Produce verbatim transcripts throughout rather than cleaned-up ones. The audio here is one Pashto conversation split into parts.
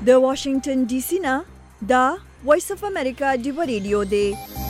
د واشنگټن ډي سي نه دا وایس اف امریکا ډیو ریډیو دی.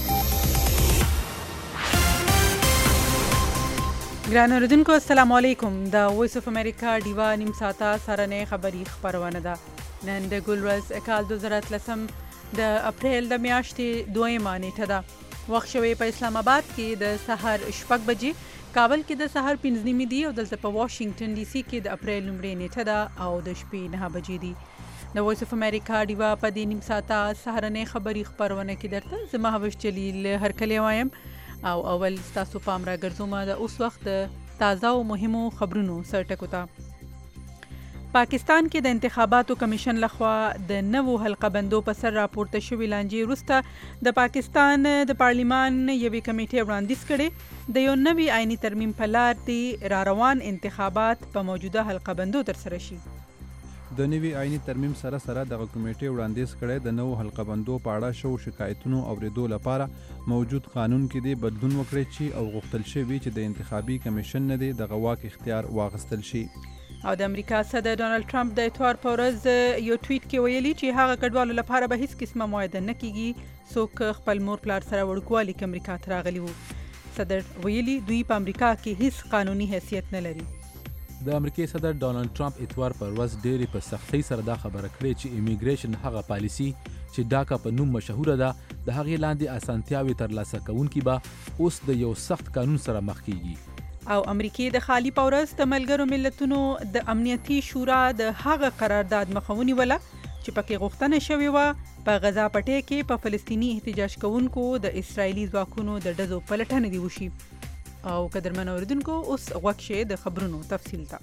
ګران اوریدونکو السلام علیکم. د وایس اف امریکا ډیوا نیم ساعته سرنې خبری خبرونه ده. نن د ګلورز کال دوه زره اتلسم د اپریل د میاشتې دویمه نیټه ده. وخت شوی په اسلام آباد کې د سحر شپږ بجې، کابل کې د سحر پنځه نیمې دي او دلته په واشنگټن ډي سي کې د اپریل لومړۍ نیټه ده او د شپې نهه بجې دي. د وایس اف امریکا ډیوا په دې نیم ساعته سهارنۍ خبری خبرونه کې درته زما هوش جلیل هرکلی وایم او اول ستاسو پام را ګرځوم د اوس وخت تازه او مهمو خبرونو سرټکو ته. پاکستان کې د انتخاباتو کمیشن لخوا د نوو حلقه بندو په سر راپورته شوې لانجې وروسته د پاکستان د پارلیمان یوې کمیټې وړاندیز کړي د یو نوي آئینی ترمیم په لار دی را روان انتخابات په موجوده حلقه بندو ترسره شي. د نوي آئینی ترمیم سره سره دغه کمیټې وړاندیز کړی د نوو حلقه بندو په اړه شو شکایتونو اوریدو لپاره موجود قانون کې دی بدلون وکړي چې او غوښتل شوی چې د انتخابي کمیشن نه دی دغه واک اختیار واغستل شي. او د امریکا صدر ډونالد ټرمپ د اتوار په ورځ یو ټویټ کې ویلي چې هغه کډوالو لپاره به هیڅ قسمه معاهده نه کیږي څوک خپل مور پلار سره وړوکوالي کې امریکا ته راغلي وو. صدر ویلي دوی په امریکا کې هیڅ قانوني حیثیت نه لري. د امریکای صدر ډونالد ټرمپ اتوار پر ورځ ډېرې په سختۍ سره دا خبره کړې چې امیګریشن هغه پالیسي چې ډاکا په نوم مشهوره ده د هغې لاندې اسانتیاوې ترلاسه کوونکي به اوس د یو سخت قانون سره مخ کیږي. او امریکای د خالی پورس د ملګرو ملتونو د امنیتي شورا د هغه قرارداد مخاوني ولا چې پکې غوښتنه شوې و په غزا پټي کې په فلسطینی احتجاج کوونکو د اسرایلی ځواکونو د ډزو پلټنه دی وشي. او قدرمن اوریدونکو اوس غوږ شئ د خبرونو تفصیل ته.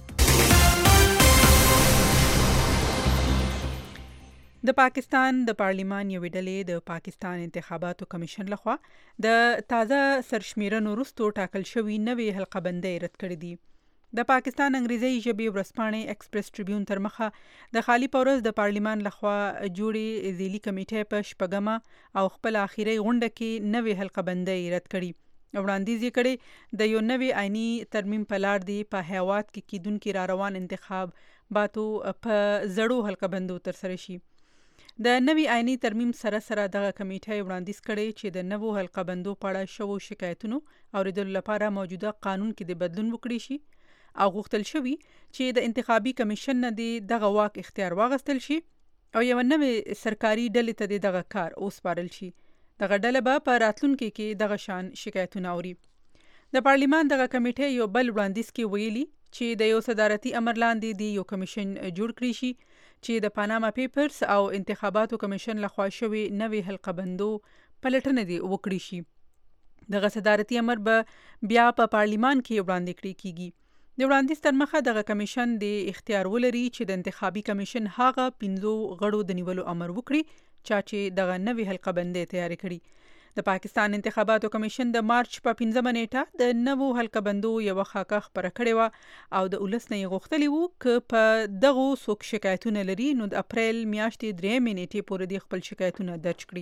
د پاکستان د پارلیمان یوې ډلې د پاکستان انتخاباتو کمیشن لخوا د تازه سرشمیرنو وروسته ټاکل شوی نوې حلقه بندۍ رد کړې دي. د پاکستان انګریزي ژبې ورځپاڼې ایکسپریس ټریبیون تر مخه د خالی پورس د پارلیمان لخوا جوړې ځېلي کمیټې په شپږمه او خپل اخیری غونډه کې نوې حلقه بندۍ رد کړې. وړاندیز یې کړی د یو نوي آئینی ترمیم په لار دی په هیواد کې کیدونکي را روان انتخاباتو په زړو حلقه بندو ترسره شي. د نوي آئینی ترمیم سره سره دغه کمیټه وړاندیز کړی چې د نوو حلقه بندو په اړه شوو شکایتونو اوریدلو لپاره موجوده قانون کې د بدلون وکړي شي او غوښتل شوی چې د انتخابي کمیشن نه دی دغه واک اختیار واغستل شي او یو نوې سرکاري ډلې ته دغه کار وسپارل شي. دغه ډله به په راتلونکي کې دغه شان شکایتونه اوري. د پارلیمان دغه کمیټه یو بل وړاندیز کې ویلي چې د یو صدارتي امر لاندې دی یو کمیشن جوړ کړی شي چې د پاناما پیپرز او انتخاباتو کمیشن لخوا شوی نوې حلقه بندو پلټنه دی وکړي شي. دغه صدارتي امر به بیا په پارلیمان کې وړاندې کړی کیږي. د وړاندیز تر مخه دغه کمیشن د اختیار ولري چې د انتخابي کمیشن هغه پنځو غړو د نیولو امر وکړي چا چې دغه نوې حلقه بندۍ تیاری کړي. د پاکستان انتخاباتو کمیشن د مارچ په پنځمه نیټه د نوو حلقه بندو یو خاکه خبره کړې و او د ولس نه یې غوښتلی وو که په دغو څوک شکایتونه لري نو د اپریل میاشتې درېیمې نیټې پورې د خپل شکایتونه درج کړي.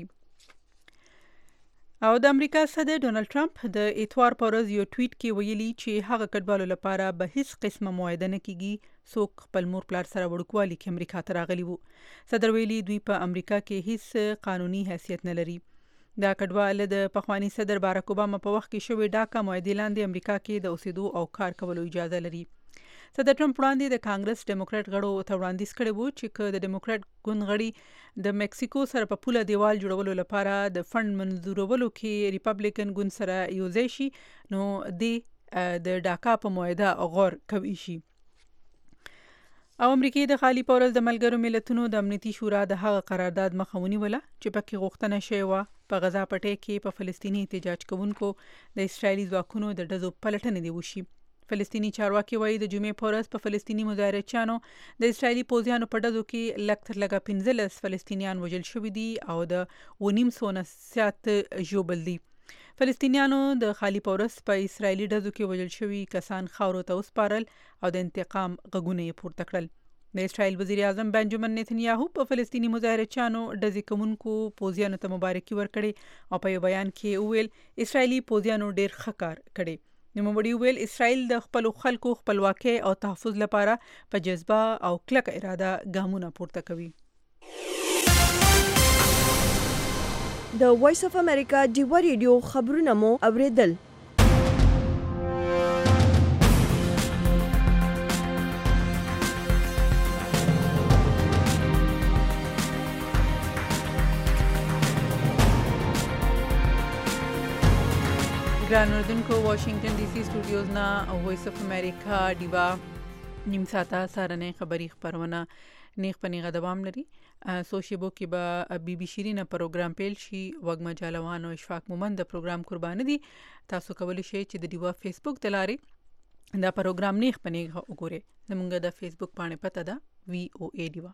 او د امریکا صدر ډونالد ټرمپ د اتوار په ورځ یو ټویټ کې ویلي چې هغه کډوالو لپاره به هیڅ قسمه معاهده نه کیږي څوک خپل مور پلار سره وړوکوالي کې امریکا ته راغلي وو. صدر ویلي دوی په امریکا کې هیڅ قانوني حیثیت نه لري. دا کډوال د پخوانی صدر باراک اوباما په وخت کې شوی ډاکا معاهدې لاندې امریکا کې د اوسېدو او کار کولو اجازه لري. صدر ټرمپ وړاندې د کانګرس ډیموکراټ غړو ته وړاندیز کړی وو چې که د ډیموکراټ ګوند غړي د میکسیکو سره په پوله دیوال جوړولو لپاره د فند منظورولو کې ریپبلیکن ګوند سره یوځای شي نو د د ډاکا په معاهده غور کوي شي. او امریکای د خالی پورس د ملګرو ملتونو د امنیتي شورا د هغه قرارداد مخاوني ولا چې پکې غوښتنه شوې و په غزا پټي کې په فلسطینی احتجاج کوونکو د اسرایلی ځواکونو د ډزو پلټنه دی وشي. فلسطینی چارواکي وایي د جمعې په ورځ په فلسطینی مظاهرچیانو د اسرایلی پوځیانو په ډزو کې لږ تر لږه پنځلس فلسطینیان وژل شوي دي او د ونیم سوه نه زیات ژوبل دي. فلسطینیانو د خالی پورس په اسرایلی ډزو کې وژل شوي کسان خاورو ته وسپارل او د انتقام غږونه یې پورته کړل. د اسرایل وزیر اعظم بنجامین نتنیاهو په فلسطینی مظاهرچیانو ډزې کوونکو پوځیانو ته مبارکي ورکړې او په یو بیان کې وویل اسرایلی پوځیانو ډېر ښه کار کړی. نوموړي ویل اسرائیل د خپل خلکو خپلواکۍ او تحفظ لپاره په جذبه او کلک اراده ګامونه پورته کوي. د وایس اف امریکا ډیوا ریډیو خبرونه مو اوریدل. ګران اوریدونکو واشنگټن ډي سي سټوډیوز نه وایس اف امریکا ډیوا نیم ساعته سارنې خبری خبرونه نیغ پنیغه دوام لري. سوشیبو کې به بي بي شیرین پروګرام پیل شي. وګما جالوان او اشفاق مومند د پروګرام قربان دي. تاسو کولی شئ چې د ډیوا فیسبوک تلاري دا پروګرام نیغ پنیغه وګورئ. زموږ د فیسبوک باندې پته ده وی او ای ډیوا.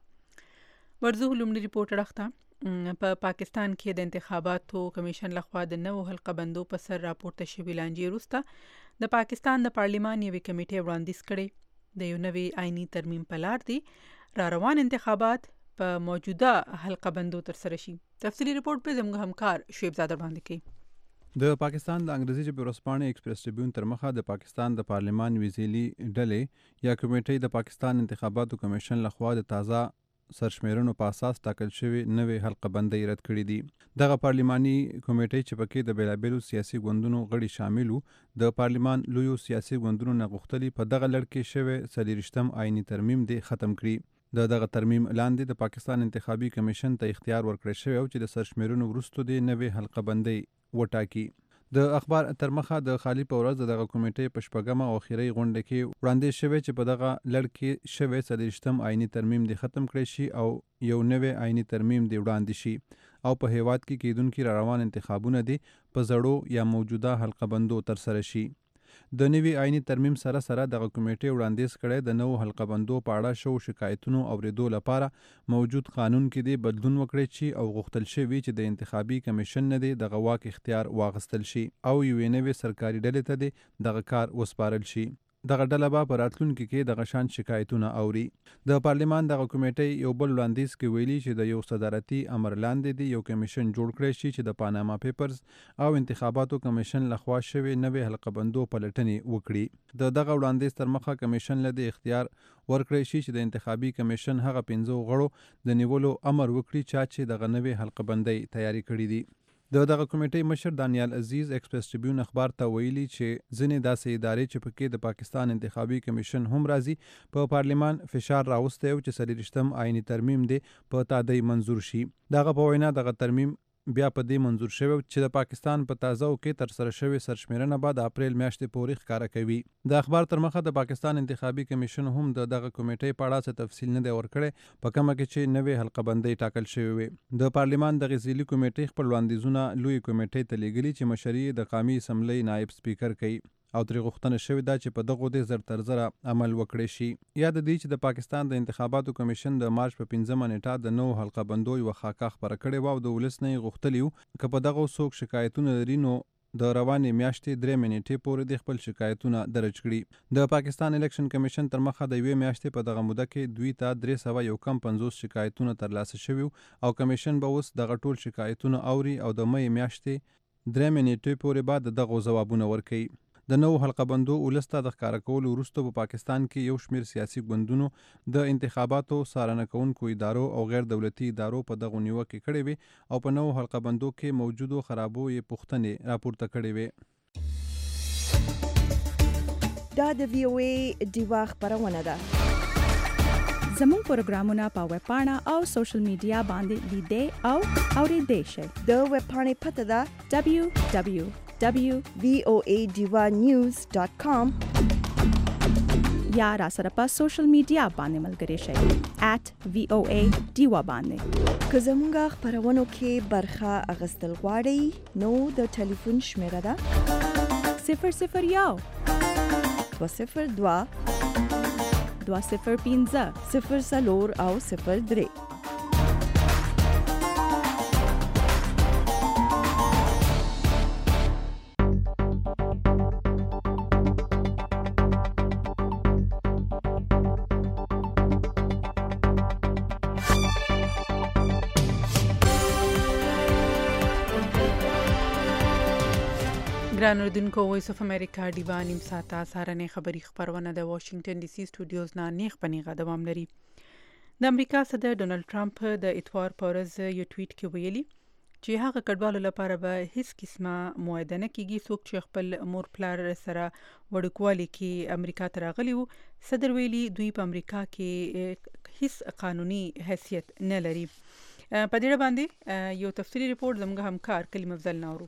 ورزو لومړی ریپورټ راخته په پا پاکستان کې د انتخاباتو کمیشن لخوا د نوو حلقه بندو په سر راپورته شوی لانجې وروسته د پاکستان د پارلیمان یوې کمیټې وړاندیز کړي د یو نوي آئینی ترمیم په لار دی را روان انتخابات په موجوده حلقه بندو تر سره شي. تفصیلی ریپورت په زموږ همکار شعیب زاده باندې کوي. د پاکستان د انګریزي ژبې ورځپاڼې ایکسپریس ټریبیون تر مخه د پاکستان د پارلیمان وزیري ډلې یا کمیټې د پاکستان انتخاباتو کمیشن لخوا د تازه سرشمیرنو په اساس ټاکل شوی نوې حلقه بندۍ رد کړې دي. دغه پارلیماني کمیټې چې پکې د بیلابیلو سیاسي ګوندونو غړي شامل وو د پارلیمان لویو سیاسي ګوندونو نه غوښتلي په دغه لړ کې شوی څلېرویشتم آئیني ترمیم دی ختم کړي. د دغه ترمیم لاندې د پاکستان انتخابي کمیشن ته اختیار ورکړی شوی او چې د سرشمیرنو وروسته د نوې حلقه بندۍ وټاکي. د اخبار تر مخه د خالی په ورځ دغه کمیټې په شپږمه او اخیری غونډه کې وړاندیز شوی چې په دغه لړ کې شوی څلېرویشتم آئیني ترمیم دی ختم کړی شي او یو نوی آئیني ترمیم دی وړاندې شي او په هیواد کې کېدونکي را روان انتخابونه دی په زړو یا موجوده حلقه بندو تر سره شي. د نوي آئینی ترمیم سره سره دغه کمیټې وړاندیز کړی د نوو حلقه بندو په اړه شو شکایتونو اوریدو لپاره موجود قانون کې دی بدلون وکړي چې او غوښتل شوی چې د انتخابي کمیشن نه دی دغه واک اختیار واغستل شي او یوې نوې سرکاري ډلې ته دی دغه کار وسپارل شي. دغه ډله به په راتلونکي کې دغه شان شکایتونه اوري. د پارلیمان دغه کمیټې یو بل وړاندیز کې ویلي چې د یو صدارتي امر لاندې دی یو کمیشن جوړ کړی شي چې د پاناما پیپرز او انتخاباتو کمیشن لخوا شوی نوې حلقه بندو پلټنې وکړي. د دغه وړاندیز تر مخه کمیشن له اختیار ورکړی شي چې د انتخابي کمیشن هغه پنځو غړو د نیولو امر وکړي چې دغه نوې حلقه بندۍ تیاری کړي دي. د دغه کمیټې مشر دانیال عزیز ایکسپریس ټریبیون اخبار ته ویلي چې ځینې داسې ادارې چې پکې د پاکستان انتخابي کمیشن هم راځي په پارلیمان فشار راوستی او چې څلېرویشتم آئیني ترمیم دی په تادی منظور شي. دغه په وینا دغه ترمیم بیا په دې منظور شوی چې د پاکستان په تازه او کې تر سره شوی سرشمیرنه بعد د اپریل میاشتې پورې ښکاره کوي. د اخبار تر مخه د پاکستان انتخابي کمیشن هم د دغه کمیټې په اړه څه تفصیل نه دی ورکړی په کومه کې چې نوې حلقه بندۍ ټاکل شوې وي. د پارلیمان د غزیلی کمیټې خپل وړاندیزونه لوی کمیټې ته لیږلي چې مشري د قومي اسمبلی نائب سپیکر کوي او ترې غوښتنه شوې ده چې په دغو دې زر تر زره عمل وکړی شي. یاد دی چې د پاکستان د انتخاباتو کمیشن د مارچ په پنځمه نیټه د نوو حلقه بندو یوه خاکه خپره کړې وه او د ولس نه یې غوښتلي وو که په دغو څوک شکایتونه لري نو د روانې میاشتې درې نیټې پورې د خپل شکایتونه درج کړي. د پاکستان الیکشن کمیشن تر مخه د یوې میاشتې په دغه موده کې دوی ته درې سوه یو کم پنځوس شکایتونه ترلاسه شوي او کمیشن به اوس دغه ټول شکایتونه اوري او د مې میاشتې درې نیټې پورې بعد دغه ځوابونه ورکوي. د نوو حلقه بندو ولس ته د ښکاره کولو وروسته په پاکستان کې یو شمېر سیاسي ګوندونو د انتخاباتو څارنه کوونکو ادارو او غیر دولتي ادارو په دغو نیوکې کړې وې او په نوو حلقه بندو کې موجودو خرابو یې پوښتنې راپورته کړې وې. دا د وی او ای ډیوا خبرونه ده. زموږ پروګرامونه په ویب پاڼه او سوشل میډیا باندې لیدئ او اورېدئ شئ. د ویب پاڼې پته ده دبلیو دبلیو دبلیو وی او ای ډیوا نیوز ډاٹ کام یا را سره په سوشل میډیا باندې ملګري شئ ایٹ وی او ای ډیوا باندې. که زموږ خبرونو کې برخه اخیستل غواړئ نو د ټلیفون شمیره ده صفر صفر یو دوه صفر دوه دوه صفر پنځه صفر څلور او صفر درې. ګران اردوونکو وایس اف امریکا ډیوا نیم ساعته سهارنۍ خبری خبرونه د واشنگټن ډي سي سټوډیوز نه نیغ پنیغه دوام لري. د امریکا صدر ډونالد ټرمپ د اتوار په ورځ یو ټویټ کې ویلي چې هغه کډوالو لپاره به هیڅ قسمه معاهده نه کیږي څوک چې خپل مور پلار سره وړوکوالي کې امریکا ته راغلي وو. صدر ویلي دوی په امریکا کې هیڅ قانوني حیثیت نه لري. په دې باندې یو تفصیلی ریپورت زموږ همکار کلیم افضل ناورو.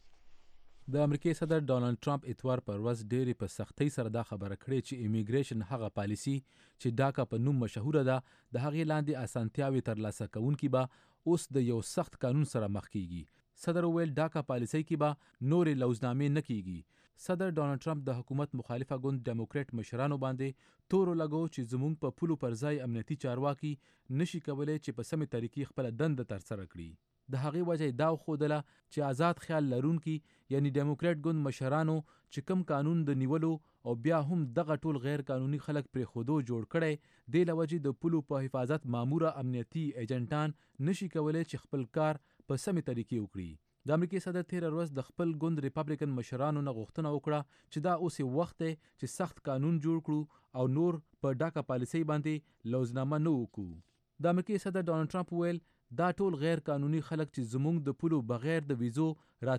د امریکای صدر ډونالد ټرمپ اتوار پر ورځ ډېرې په سختۍ سره دا خبره کړې چې امیګریشن هغه پالیسی چې ډاکا په نوم مشهوره ده د هغې لاندې اسانتیاوې ترلاسه کوونکي به اوس د یو سخت قانون سره مخ کیږي. صدر وویل ډاکا پالیسۍ کې به نورې لوزنامې نه کیږي. صدر ډونالد ټرمپ د حکومت مخالفه ګوند ډیموکریټ مشرانو باندې تورو لګو چې زموږ په پولو پر ځای امنیتي چارواکي نشي کولی چې په سمې طریقې خپله دنده ترسره کړي. د هغې وجه یې دا وښودله چې آزاد خیال لرونکي یعنی ډیموکریټ ګوند مشرانو چې کوم قانون د نیولو او بیا هم دغه ټول غیر قانوني خلک پرې خودو جوړ کړی دې له وجې د پولو په حفاظت ماموره امنیتي ایجنټان نشي کولی چې خپل کار په سمې طریقې وکړي. د امریکای صدر تیره ورځ د خپل ګوند ریپبلیکن مشرانو نه غوښتنه وکړه چې دا اوس وخت دی چې سخت قانون جوړ کړو او نور په ډاکا پالیسۍ باندې لوزنامه نه وکړو. د امریکای صدر ډونالد ټرمپ ویل دا ټول غیر قانوني خلک چې زموږ د پولو بغیر د ویزو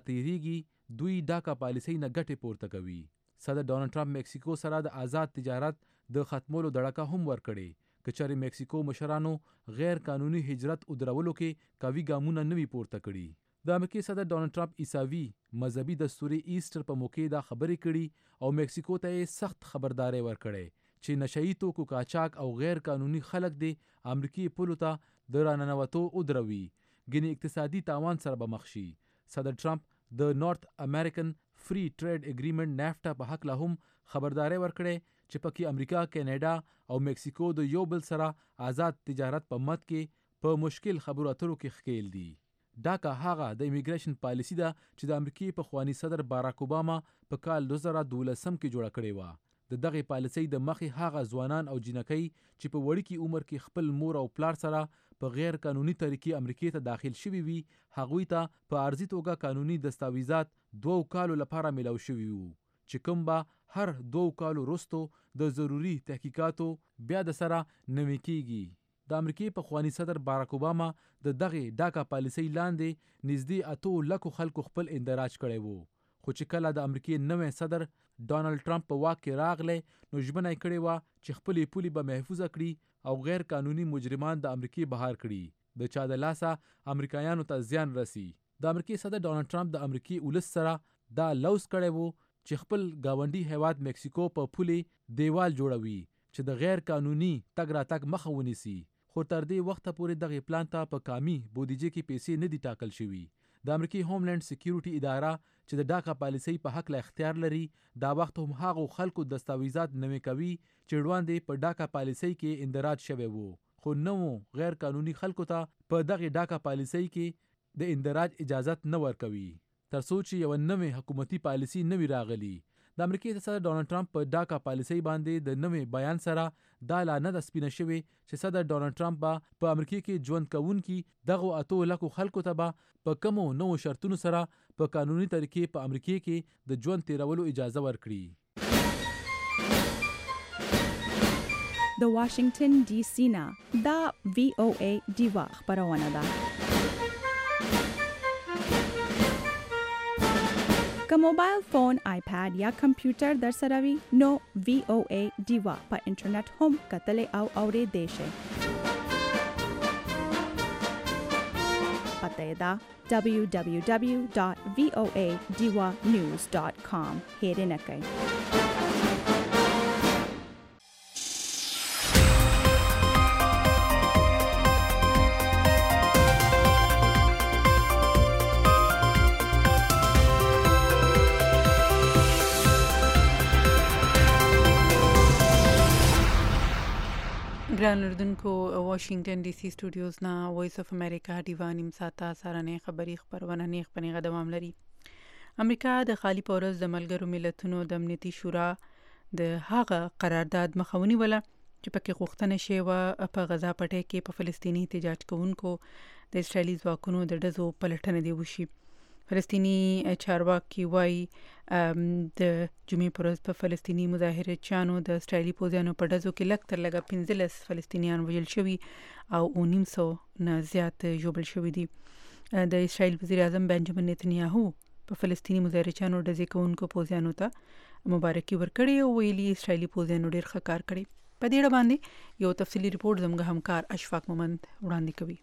راتېریږي دوی ډاکا پالیسۍ نه ګټې پورته کوي. صدر ډونالد ټرمپ میکسیکو سره د آزاد تجارت د ختمولو دړکه هم ورکړې که چېرې میکسیکو مشرانو غیر قانوني هجرت ودرولو کې قوي ګامونه نه وي پورته کړي. د امریکای صدر ډونالد ټرمپ عیسوي مذهبي دستوري ایسټر په موقع دا خبرې کړي او میکسیکو ته یې سخت خبرداری ورکړی چې نشهیي توکو قاچاق او غیر قانوني خلک دی امریکایي پولو ته د راننوتو ودروي ګینې اقتصادي تاوان سره به مخ شي. صدر ټرمپ د نارت امریکن فری ټریډ اګریمنټ نافټا په حق له هم خبرداری ورکړی چې پکې امریکا، کینیډا او میکسیکو د یو بل سره آزاد تجارت په مد کې په مشکل خبرو اترو کې ښکیل دي. ډاکا هغه د امیګریشن پالیسی ده چې د امریکای پخوانی صدر باراک اوباما په کال دوه زره دولسم کې جوړه کړې وه. د دغه پالیسۍ د مخې هغه ځوانان او جنکۍ چې په وړوکي عمر کې خپل مور او پلار سره په غیر قانوني طریقې امریکای ته داخل شوي وي هغوی ته په عرضي توګه قانوني دستاویزات دوو کالو لپاره میلاو شوي وو چې کوم به هر دوو کالو وروستو د ضروري تحقیقاتو بیا د سره نوي کیږي. د امریکای پخوانی صدر باراک اوباما د دغه ډاکا پالیسۍ لاندې نږدې اتو لکو خلکو خپل اندراج کړی وو خو چې کله د امریکای نوی صدر ډونالد ټرمپ په واک کې راغلی نو ژمنه یې کړې وه چې خپلې پولې به محفوظه کړي او غیر قانوني مجرمان د امریکای بهر کړي د چا د لاسه امریکایانو ته زیان رسی. د امریکای صدر ډونالد ټرمپ د امریکای ولس سره دا لوز کړی وو چې خپل گاونډي هیواد میکسیکو په پولې دیوال جوړوي چې د غیر قانوني تګ راتګ مخه ونیسي خو تر دې وخته پورې دغه پلان ته په کامي بودیجه کې پیسې نه دي ټاکل شوي. د امریکای هوملند سکیورټي اداره چې د ډاکا پالیسۍ په حق له اختیار لري دا وخت هم هغو خلکو دستاویزات نوي کوي چې وړاندې په ډاکا پالیسۍ کې اندراج شوی وو خو نوو غیر قانوني خلکو ته په دغه ډاکا پالیسۍ کې د اندراج اجازت نه ورکوي تر څو چې یو نوې حکومتي پالیسي نوي راغلي. د امریکای صدر ډونالد ټرمپ په ډاکا پالیسۍ باندې د نوې بیان سره دا لا نه ده سپینه شوې چې صدر ډونالد ټرمپ به په امریکای کې ژوند کوونکي دغو اتو لکو خلکو ته به په کومو نوو شرطونو سره په قانوني طریقې په امریکای کې د ژوند تیرولو اجازه ورکړي. د واشنگټن ډي سي نه دا وی او ای ډیوا خبرونه ده. که موبایل فون، آیپاد یا کمپیوټر در سره وي نو وی او ای ډیوا په انټرنیټ هم کتلی او اورېدی شئ. پته یې ده دبلیو دبلیو دبلیو ډاټ وی او ای ډیوا نیوز ډاټ کام. هېرې نه کوئ. ګران اردوونکو واشنگټن ډي سي سټوډیوز نه وایس اف امریکا ډیوا نیم ساعته سهارنۍ خبری خبرونه نیغ پنیغه دوام لري. امریکا د خالی پورز د ملګرو ملتونو د امنیتي شورا د هغه قرارداد مخه ونیوله چې پکې غوښتنه شوې په غزا پټۍ کې په فلسطیني احتجاج کوونکو د اسرائیلي ځواکونو د ډزو پلټنه دی وشي. فلسطینی چارواکي وایي د جمعې پر ورځ په فلسطیني مظاهرچیانو د اسرایلي پوځیانو په ډزو کې لږ تر لږه پنځلس فلسطینیان وژل شوي او نیم سو نه زیات ژوبل شوي دي. د اسرایل وزیر اعظم بنجامین نتنیاهو په فلسطیني مظاهرچیانو ډزې کوونکو پوځیانو ته مبارکي ورکړې او ویلي اسرایلي پوځیانو ډېر ښه کار کړی. په دې اړه باندې یو تفصیلي رپورټ زموږ همکار اشفاق مومند وړاندې کوي.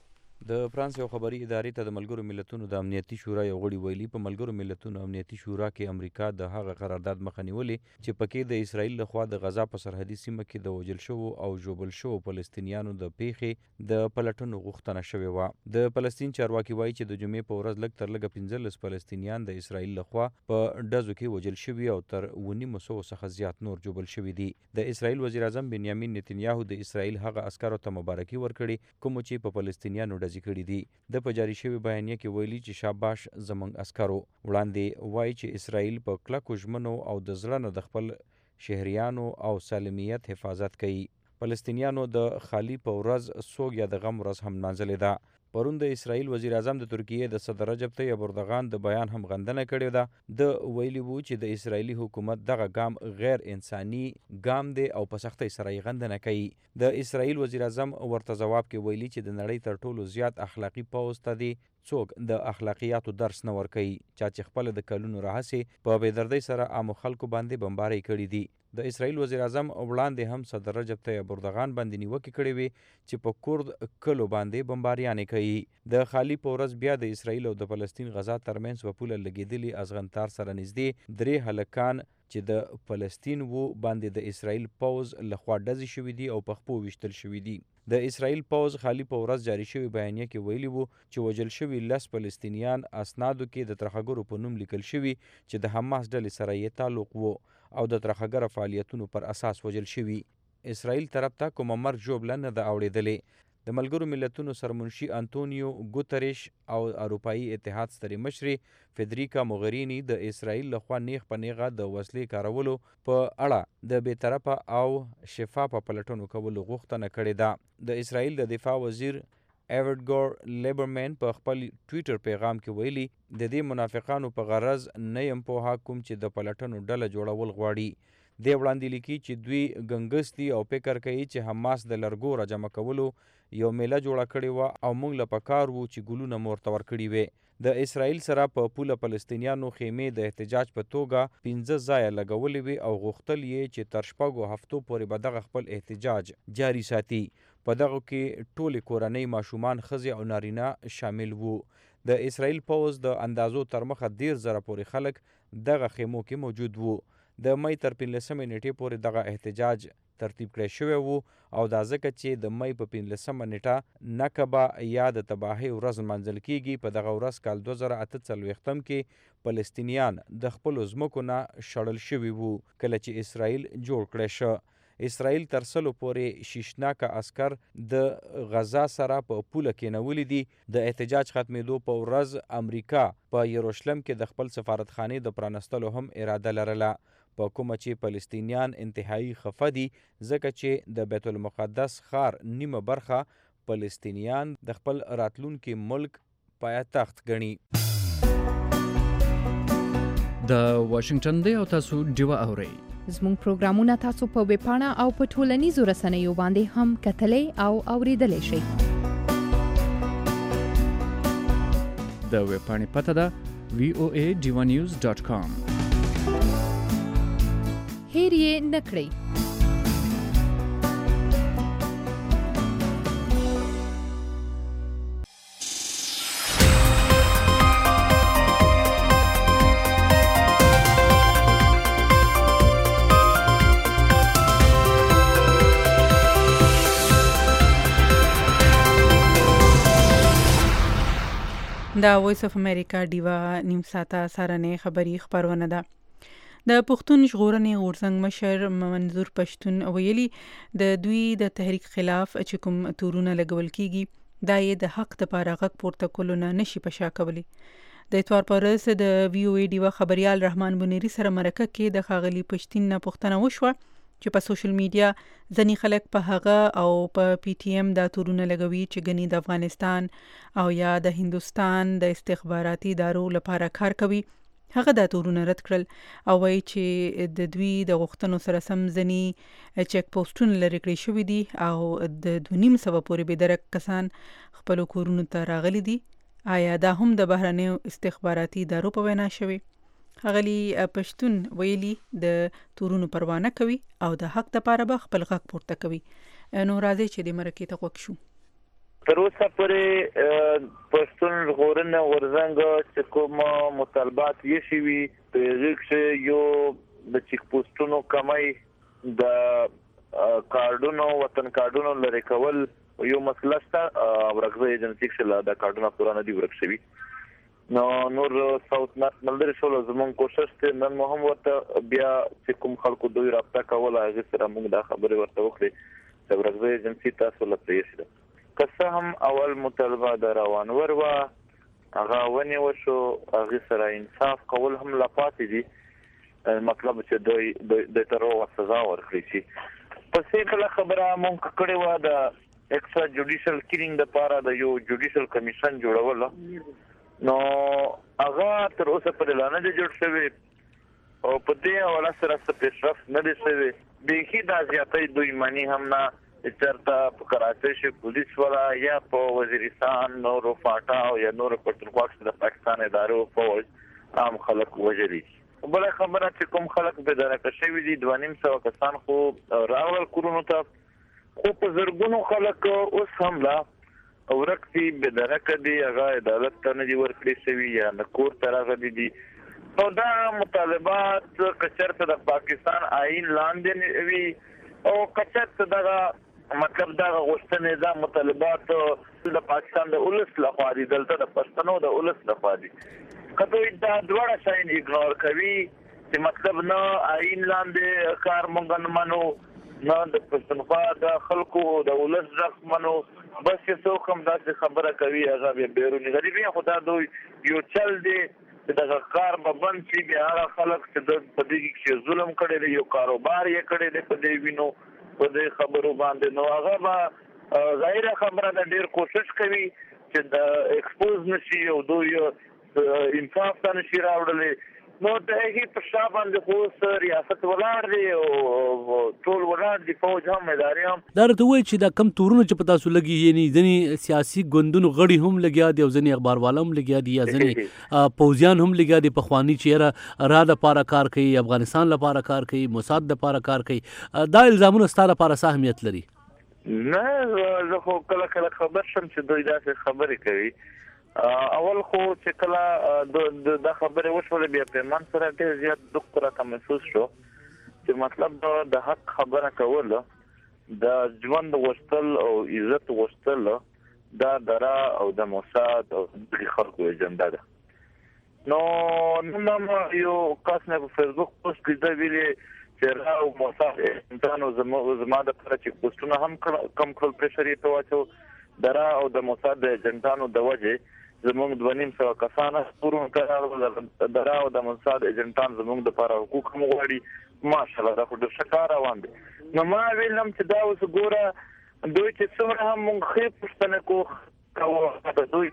د فرانس یو خبري ادارې ته د ملګرو ملتونو د امنیتي شورا یو غړي ویلي په ملګرو ملتونو امنیتي شورا کې امریکا د هغه قرارداد مخه نیولې چې پکې د اسرایل لخوا د غزا په سرحدي سیمه کې د وژل شوو او ژوبل شوو فلسطینیانو د پیښې د پلټنو غوښتنه شوې وه. د فلسطین چارواکي وایي چې د جمعې په ورځ لږ تر لږه پنځلس فلسطینیان د اسرایل لخوا په ډزو کې وژل شوي او تر اووه نیمو سوو څخه زیات نور ژوبل شوي دي. د اسرایل وزیر اعظم بنیامین نتنیاهو د اسرایل هغه عسکرو ته مبارکي ورکړې کوم چې په فلسطینیانو ډزې کړي دي. د په جاري شوي بیانیه کې ویلي چې شاباش زموږ عسکرو. وړاندې وایي چې اسرایل په کلکو ژمنو او د زړه نه د خپل شهریانو او سالمیت حفاظت کوي. فلسطینیانو د خالی په ورځ سوګ یا د غم ورځ هم نازلې ده. پرون د اسرایل وزیر اعظم د ترکیې د صدر رجب طیب اردوغان د بیان هم غندنه کړې ده. د ویلي وو چې د اسرایلي حکومت دغه ګام غیر انساني ګام دی او په سختۍ سره یې غندنه کوي. د اسرایل وزیر اعظم ورته ځواب کې ویلي چې د نړۍ تر ټولو زیات اخلاقي پوځ ته دی څوک د اخلاقیاتو درس نه ورکوي چا چې خپل د کلونو راهیسې په بېدردۍ سره عامو خلکو باندې بمبارۍ کړي دي. د اسرایل وزیر اعظم وړاندې هم صدر رجب طیب اردوغان باندې نیوکې کړې وې چې په کورد کلو باندې بمباریانې کوي. د خالی په ورځ بیا د اسرایل او د فلسطین غزا ترمنځ په پوله لګېدلي ازغنتار سره نږدې درې هلکان چې د فلسطین وو باندې د اسرایل پوځ لخوا ډزې شوي دي او په خپو ویشتل شوي دي. د اسرایل پوځ خالی په ورځ جاری شوی بیانیه کې ویلي وو چې وژل شوي لس فلسطینیان اسنادو کې د ترهګرو په نوم لیکل شوي چې د حماس ډلې سره یې تعلق وو او د ترهګره فعالیتونو پر اساس وژل شوي. اسرایل طرف ته کومه مرګ ژوبله نه ده اورېدلې. د ملګرو ملتونو سرمنشي انتونیو ګوتریش او اروپایي اتحاد سترې مشرې فدریکا موغرینی د اسرایل لخوا نیغ په نیغه د وسلې کارولو په اړه د بېطرفه او شفافه پلټنو کولو غوښتنه کړې ده. د اسرایل د دفاع وزیر ایورډګور لیبرمن په خپل ټویټر پیغام کې ویلي د دې منافقانو په غرض نه یم پوهه کوم چې د پلټنو ډله جوړول غواړي. دی وړاندې لیکي چې دوی ګنګس دي او فکر کوي چې حماس د لرګو راجمع کولو یو میله جوړه کړې وه او موږ له پکار وو چې ګلونه مو ورته ورکړي وې. د اسرایل سره په پوله فلسطینیانو خیمې د احتجاج په توګه پنځه ځایه لګولې وې او غوښتل یې چې تر شپږو هفتو پورې به دغه خپل احتجاج جاري ساتي. په دغه کې ټولې کورنۍ ماشومان ښځې او نارینه شامل وو. د اسرایل پوځ د اندازو تر مخه ډېر زره پورې خلک دغه خیمو کې موجود وو. د مۍ تر پنځلسمې نیټې پورې دغه احتجاج ترتیب کړی شوی وو او دا ځکه چې د مۍ په پنځلسمه نیټه نکبه یا د تباهۍ ورځ نمانځل کیږي. په دغه ورځ کال دوه زره اته څلوېښتم کې فلسطینیان د خپلو ځمکو نه شړل شوي وو کله چې اسرایل جوړ کړی شه. اسرایل تر سلو پورې شیشناکه عسکر د غزا سره په پوله کېنولي دي. د احتجاج ختمېدو په ورځ امریکا په یروشلم کې د خپل سفارتخانې د پرانستلو هم اراده لرله په کومه چې فلسطینیان انتهایی خفه دي ځکه چې د بیت المقدس ښار نیمه برخه فلسطینیان د خپل راتلونکي ملک پایتخت ګڼي. د واشنگټن دی او تاسو ډیوه اورئ. زموږ پروګرامونه تاسو په ویب پاڼه او په ټولنیزو رسنیو باندې هم کتلی او اوریدلی شئ. د ویب پاڼې پته ده وی او ای ډیوه نیوز ډاټ کام. هیر یې نه کړئ. دا وایس اف امریکا ډیوا نیم ساعته سارنې خبری خبرونه ده. د پښتون ژغورنې غورځنګ مشر منظور پښتون ویلي د دوی د تحریک خلاف چې کوم تورونه لګول کیږي دا یې د حق لپاره غږ پورته کولو نه نشي په شا کولی. د اتوار پر ورځ د وی او ای ډیوا خبريال رحمان بنيري سره مرکه کې د ښاغلي پښتین نه پوښتنه وشوه چې په سوشل میډیا ځنی خلک په هغه او په پی ټی ایم دا تورونه لګوي چې غني د افغانستان او یا د هندستان د استخباراتي ادارو لپاره کار کوي. هغه دا تورونه رد کړل او وایي چې د دوی د غوښتنو سره سم ځنی چیک پوسټونه لري کړی شوي دي او د دوه نیم سوه پورې بېدرک کسان خپلو کورونو ته راغلي دي. آیا دا هم د بهرنیو استخباراتي ادارو په وینا شوي؟ ښاغلي پښتون ویلي د تورونو پروا نه کوي او د حق دپاره به خپل غږ پورته کوي. نو راځئ چې د مرکې ته غوږ شو. تر اوسه پورې پښتون ژغورنې غورځنګ چې کوم مطالبات یې شوي په هغې کښې یو د چیک پوسټونو کمی، د کارډونو وطن کارډونو لرې کول یو مسله شته. ورکزی ایجنسي کښې دا کارډونه پوره نه دي ورک شوي. نو نور ساوث نارت ملګري شول، زموږ کوشش دی نن مو هم ورته بیا چې کوم خلکو دوی رابطه کوله هغې سره موږ دا خبرې ورته وکړې د ورکزی ایجنسي تاسو له پرېښي ده. که څه هم اول مطالبه د روانور وه هغه ونیول شو، هغې سره انصاف کول هم لا پاتې دي، مطلب چې دوی دوی ته روغه سزا ورکړي شي. پسې بله خبره مونږ کړې وه د ایکسټرا جوډیشل کیلینګ دپاره د یو جوډیشل کمیشن جوړوله، نو هغه تر اوسه پورې لا نه دی جوړ شوی او په دې حواله سره څه پیشرفت نه دی شوی. بیخي دا زیاتی دوی مني هم نه چرته په کراچۍ کې پولیس والا یا په وزیرستان نورو فاټا او یا نورو پښتونخوا کې د پاکستان ادارو فوج عام خلک وژلي. بله خبره چې کوم خلک بېدرکه شوي دي دوه نیم سوه کسان خو راغلل کورونو ته، خو په زرګونو خلک اوس هم لا ورک دي، بېدرکه دي، هغه عدالت ته نه دي ورکړي شوي یا نه کور ته راغلي دي. نو دا مطالبات که چېرته د پاکستان آئین لاندې وي او که چېرته دغه مطلب دغه غوښتنې دا مطالبات د پاکستان د ولس لخوا دي، دلته د پښتنو د ولس لخوا دي، که دوی دا دواړه شیان اګنور کوي چې مطلب نه آئین لاندې کار مونږ نه منو، نه د پښتونخوا د خلکو د ولس غږ منو، بس چې څوک هم داسې خبره کوي هغه بیا بیروني غریبي. خو دا دوی یو چل دی چې دغه کار به بند شي، بیا هغه خلک چې په دې کښې ظلم کړی دی، یو کاروبار یې کړی دی په دې وینو په دې خبرو باندې، نو هغه به ظاهره خبره ده ډېر کوشش کوي چې د ایکسپوز نشي او دوی انصاف ته نشي راوړلی. نو د هغې په شا باندې خو اوس ریاست ولاړ دی او ټول ولاړ دي، فوج هم ادارې هم. دا راته ووایي چې دا کم تورونه چې په تاسو لګي یعنې ځینې سیاسي ګوندونو غړي هم لګیا دي او ځینې اخباروالا هم لګیا دي یا ځینې پوځیان هم لګیا دي پخواني چې یاره را دپاره کار کوي، افغانستان لپاره کار کوي، موساد دپاره کار کوي، دا الزامونه ستا لپاره څه اهمیت لري؟ نه زه خو کله کله خبر شم چې دوی داسې خبرې کوي. اول خو چې کله دا خبرې وشولې بیا پیمان سره ډېر زیات دق راته محسوس شو چې مطلب د حق خبره کول، د ژوند غوښتل او عزت غوښتل دا د را او د موساد او د خلکو اجنډا ده. نو نن هم یو کس نه په فیسبوک پوسټ کې دا ویلي چې را او موساد انسانو زما دپاره چې پوسټونه هم کم کړل، پرېشر یې ته واچو، د را او د موساد د ایجنټانو د وجې زموږ دوه نیم سوه کسانه کورونو ته راغلل، د را او د موساد ایجنټان زموږ دپاره حقوق هم غواړي. ماشاءالله دا خو ډېر ښه کار روان دی. نو ما ویلم چې دا اوس ګوره دوی چې څومره هم موږ ښې پوښتنه کوو د دوی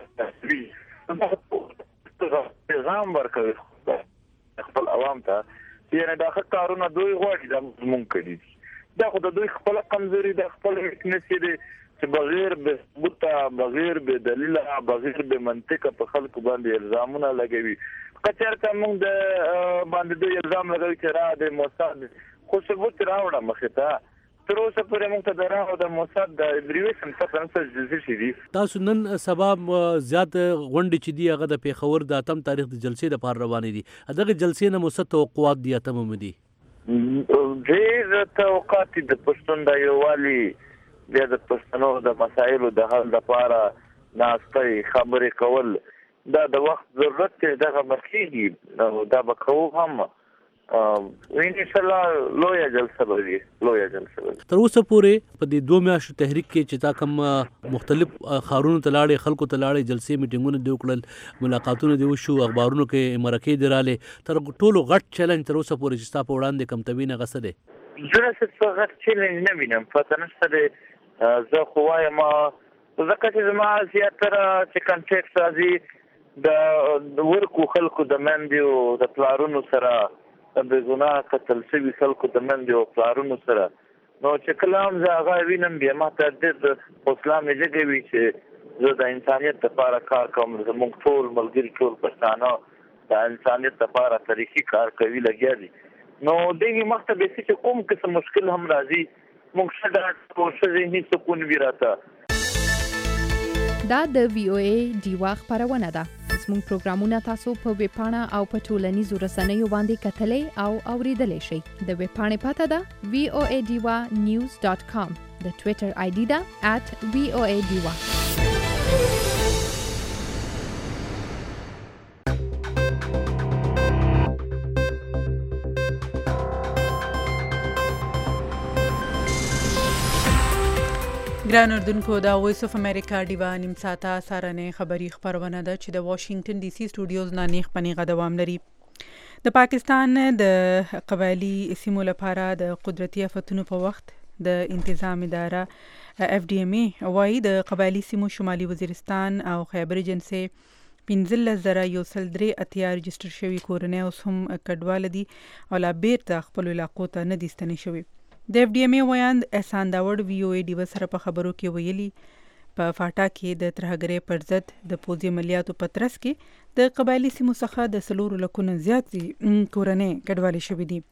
پیغام ورکوي خپل عوام ته، یعنې دا ښه کارونه دوی غواړي دا موږ کړي دي. دا خو د دوی خپله کمزوري ده، خپل ویکنس یې دی چې بغیر به ثبوته، بغیر به دلیله، بغیر به منطقه په خلکو باندې الزامونه لګوي. که چېرته موږ د باندې دوی الزام لګوي چې را د موساد خو ثبوت راوړه مخې ته، تر اوسه پورې موږ ته د را او د موساد د اډریویشن څخه څه جزي شي دي. تاسو نن سبا زیات غونډې چې دي هغه د پېښور د اتم تاریخ د جلسې دپاره روانې دي، دغه جلسې نه مو څه توقعات دي اتم هم دي؟ ډېر توقعات دي د پښتون د یووالي، بیا د پښتنو د مسایلو د حل لپاره ناستې خبرې کول، دا د وخت ضرورت دی، دغه به کېږي، دا به کوو هم. انشاءالله لویه جلسه به وي، لویه جلسه به وي. تر اوسه پورې په دې دوه میاشتو تحریک کې چې تا کوم مختلف ښارونو ته لاړې، خلکو ته لاړې، جلسې میټینګونه دې وکړل، ملاقاتونه دې وشو، اخبارونو کې مرکې دې رالې، تر ټولو غټ چیلنج تر اوسه پورې چې ستا په وړاندې کوم تبین هغه څه دی؟ زه څه غټ چیلنج نه وینم، پته نشته دی. زه خو وایم ځکه چې زما زیاتره چې کنټیکس راځي د ورکو خلکو د میندې او د پلارونو سره، د بېګناه قتل شوي خلکو د میندې او پلارونو سره، نو چې کله هم زه هغه وینم بیا ماته ډېر حوصله مې جګه وي چې زه د انسانیت لپاره کار کوم. زموږ ټول ملګري ټول پښتانه د انسانیت لپاره تاریخي کار کوي، لګیا دي. نو دغې مخته به چې کوم قسم مشکل هم راځي موږ ښه ډاډ او ښه ذهني سکون وي راته. دا د وی او ای ډیوا خپرونه ده. زموږ پروګرامونه تاسو په ویبپاڼه او په ټولنیزو رسنیو باندې کتلی او اوریدلی شئ. د ویبپاڼې پته ده وی او ای ډیوا نیوز ډاټ کام. د ټویټر آی ډي ده ات وی او ای ډیوا. ګران اردوونکو، دا وایس اف امریکا ډیوا نیم ساعته سهارنۍ خبري خپرونه ده چې د واشنگټن ډي سي سټوډیوز نه نیغ په نیغه دوام لري. د پاکستان د قبایلي سیمو لپاره د قدرتي آفتونو په وخت د انتظام اداره اف ډي ام ای وایي د قبایلي سیمو شمالي وزیرستان او خیبر ایجنسۍ پنځلس زره یو سل درې اتیا رجسټر شوي کورنۍ اوس هم کډواله دي او لا بیرته خپلو علاقو ته نه دي ستنې شوي. د اف ډي ام ای ویاند احسان داوړ وی او ای ډیوا سره په خبرو کې ویلي په فاټا کې د ترهګرۍ پر ضد د پوځي عملیاتو په ترڅ کې د قبایلي سیمو څخه د څلورو لکونو زیاتې کورنۍ کډوالې شوې دي.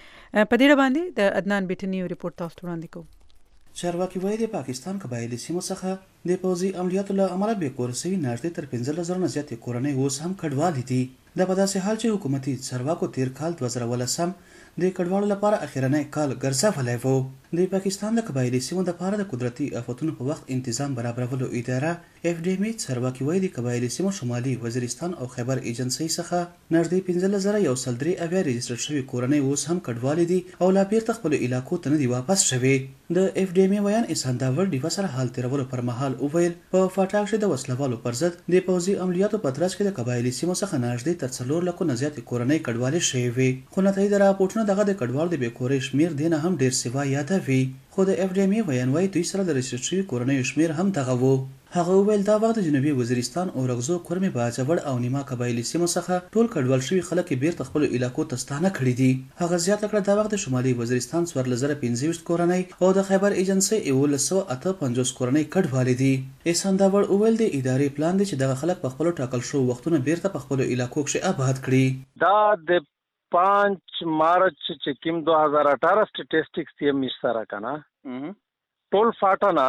په دې باندې د عدنان بیټني ریپورت تاسو وړاندې کوو. چارواکي وایي د پاکستان قبایلي سیمو څخه د پوځي عملیاتو له امله بې کوره سوي نږدې تر پنځلس زره نه زیاتې کورنۍ اوس هم کډوالې دي. دا په داسې حال چې حکومتي چارواکو تیر کال دوه زره ولسم د کډوالو لپاره اخیرنی کال ګرځولی و. د پاکستان د قبایلي سیمو لپاره د قدرتي آفتونو په وخت انتظام برابرولو اداره اف ډي ام ای چارواکي وایي د قبایلي سیمو شمالي وزیرستان او خیبر ایجنسۍ څخه نږدې پنځلس زره یو سل درې اویا رجسټر شوي کورنۍ اوس هم کډوالې دي او لا بیرته خپلو علاقو ته نه دي واپس شوې. د اف ډي ام ای ویان احسان داوړ ډیوا سره حال تیرولو پر مهال وویل په فاټا کښې د وسلوالو پر ضد د پوځي عملیاتو په ترڅ کې د قبایلي سیمو څخه نږدې تر څلور لکو نه زیاتې کورنۍ کډوالې شوې وې. خو نتایجې د راپورټونو دغه د کډوالو د بې کورۍ شمېر دې نه هم ډېر سوا یادوي. خو د اف ډي ام ای ویان وایي دوی سره د رجسټر شوي کورنیو شمېر هم دغه و. هغه وویل دا وخت د جنوبي وزیرستان اورغزو کورمې باجوړ او نیمه قبایلي سیمو څخه ټول کډوال شوي خلک یې بیرته خپلو علاقو ته ستانه کړي دي. هغه زیاته کړه دا وخت د شمالي وزیرستان څوارلس زره پنځه ویشت کورنۍ او د خیبر ایجنسۍ یولس سوه اته پنځوس کورنۍ کډوالې دي. احسان داوړ وویل د ادارې پلان دی چې دغه خلک په خپلو ټاکل شوو وختونو بیرته په خپلو علاقو کښې آباد کړي. دا د پانچ مارچ چې کوم دو هزار اٹھارہ سټیټسټکس یې مش سره کنه ټول فاټانا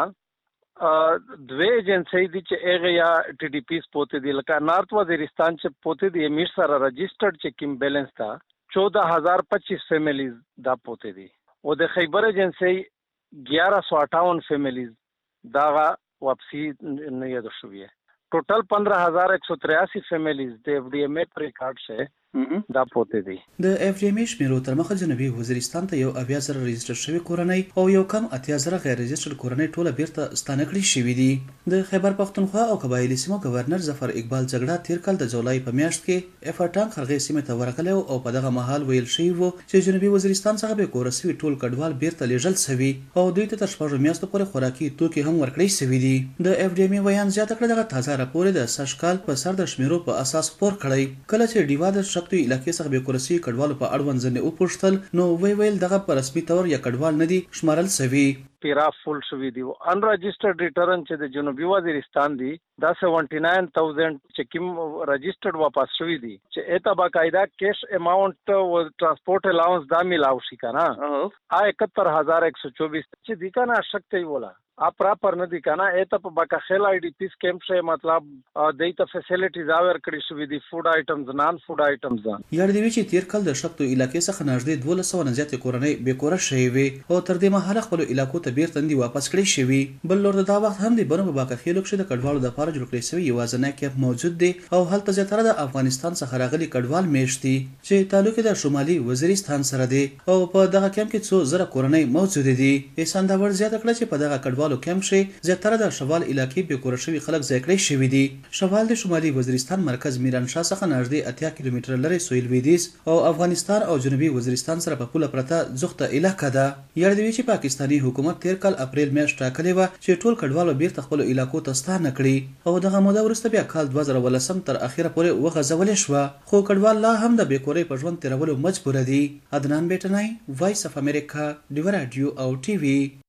دوه ایجنسی دي چې هغه یا ټي ډي پیس پوته دي لکه نارت وزیرستان چې پوته دي مش سره رجسٹرډ چې کوم بیلنس تا چودہ ہزار پچیس فیملیز دا پوته دي او د خیبر ایجنسی گیارہ سو اٹھاون فیملیز دا واپسی نه یاد شوې. ټوټل پندرہ ہزار ایک سو تریاسی فیملیز د اف ډي ام ای پر ریکارډ شه دا پوته دي. د اف ډي ام ای شمیرو تر مخه جنوبي وزیرستان ته یو اویا زره رجسټر شوي کورنۍ او یو کم اتیا زره غیر رجسټر کورنۍ ټوله بیرته ستانه کړي شوي دي. د خیبر پښتونخوا او قبایلي سیمو گورنر ظفر اقبال جګړه تیر کال د جولای په میاشت کې افاټان خرغې سیمې ته ورغلی او په دغه مهال ویل شوي وو چې جنوبي وزیرستان څخه بې کوره سوي ټول کډوال بیرته لیږل سوي او دوی ته تر شپږو میاشتو پورې خوراکي توکي هم ورکړی سوي دي. د اف ډي ام ای ویان زیاته کړه دغه تازه راپور د سږکال په سر د شمیرو په اساس خپور کړی. کله چې ډیوا د شکتو علاقې څخه بې کوره سوي کډوالو په اړوند ځینې وپوښتل نو وی ویل دغه په رسمي تور یا کډوال نه دي شمارل سوي. پیرا فول شوي دي. ان رجسټرډ ریټرن چې د جنوبي وزیرستان دي دا سیونټی ناین تاوزنډ چې کوم رجسټرډ واپس شوي دي چې ایته باقاعده کیش اماونٹ او ټرانسپورټ الاونس دا ملاو شي کنه ا اکہتر ہزار ایک سو چوبیس چې دي کنه شکته ولا ا پراپر نه دي کنه ایته په باکا خیل آی ډی پیس کیمپ شه مطلب دیته فیسیلیټیز اور کړی شوي دي فود آیټمز نان فود آیټمز. یاد دی چې تیر کال د شکتو علاقې څخه نږدې دولس سوه نه زیاتې کورنۍ بې کوره شوې وې او تر دې مهاله خپلو علاقو ته بیرته ندي واپس کړی شوي. بل لور د دا وخت هم د بنو په باقه خیلو کښې د کډوالو دپاره جوړ کړی سوی یوازینی کیمپ موجود دی او هلته زیاتره د افغانستان څخه راغلي کډوال میشت دي چې تعلق د شمالي وزیرستان سره دی او په دغه کیمپ کې څو زره کورنۍ موجود دي. احسان داور زیاته کړه چې په دغه کډوالو کیمپ کې زیاتره د شمال علاقې بې کوره شوي خلک ځای کړی شوي دي. شمال د شمالي وزیرستان مرکز میرانشاه څخه نږدې اتیا کیلومتره لرې سویل لویدیځ او افغانستان او جنوبي وزیرستان سره په پوله پرته ځوخته علاقه ده. یاد دی چې پاکستاني حکومت تیر کال اپریل میاشت ټاکلې وه چې ټول کډوالو بیرته خپلو علاقو ته ستانه کړي او دغه موده وروسته بیا کال دوه زره ولسم تر اخره پورې وغځولې شوه، خو کډوال لا هم د بېکورۍ په ژوند تېرولو مجبوره دي. عدنان بیټنی، وایس اف امریکا، ډیوه راډیو او ټي وي.